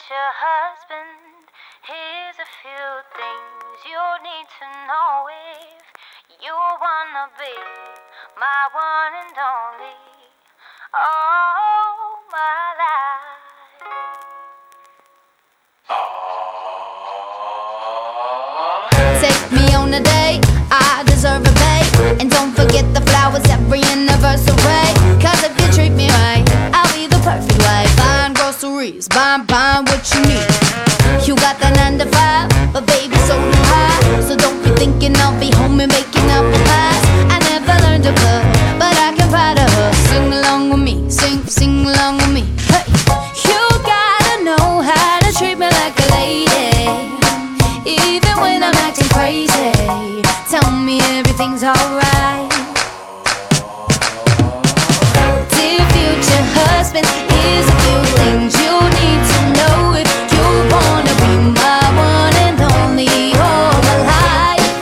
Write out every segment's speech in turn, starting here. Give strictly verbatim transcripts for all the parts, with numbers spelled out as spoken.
future husband, here's a few things you need to know if you wanna be my one and only. Oh, my life. Take me on a date, I deserve a babe. And don't forget the flowers every anniversary. Cause if you treat me right, I'll be the perfect wife. Buying groceries, buying, buying what you need. You got that nine to five, but baby so do I. So don't be thinking I'll be home and making apple pies. I never learned to cook, but I can pie to her. Sing along with me, sing, sing along with me. Hey, you gotta know how to treat me like a lady, even when I'm acting crazy. Tell me everything's alright. Dear future husband, here's a few things you need to know if you wanna be my one and only all my life.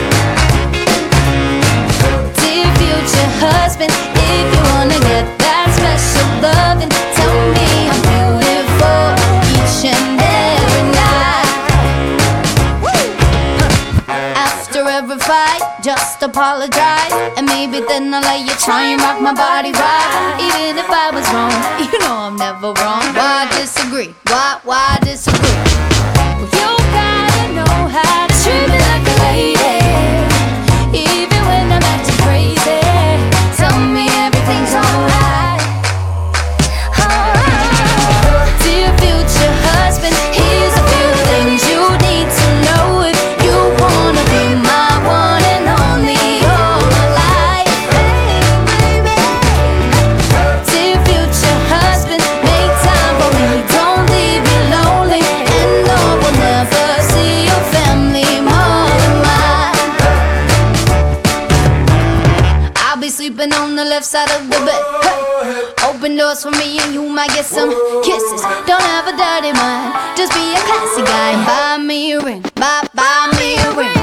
Dear future husband, if you wanna get that special loving, tell me I'm beautiful each and every night. After every fight, just apologize, and maybe then I'll let you try and rock my body right. Even if I was wrong, you know I'm never wrong. Why disagree? Why, why disagree? Well, you gotta know how to treat me like a lady, even when I'm acting crazy. Tell me everything's alright. Alright. Dear future husband, here's a few things you need to know if you wanna be my one and only all my life. Dear future husband, make time for me, don't leave me lonely, and no, we'll never see your family more than mine. I'll be sleeping on the left side of the bed. Hey. Open doors for me and you might get some kisses. Don't have a dirty mind, just be a classy guy. Buy me a ring, buy, buy me a ring.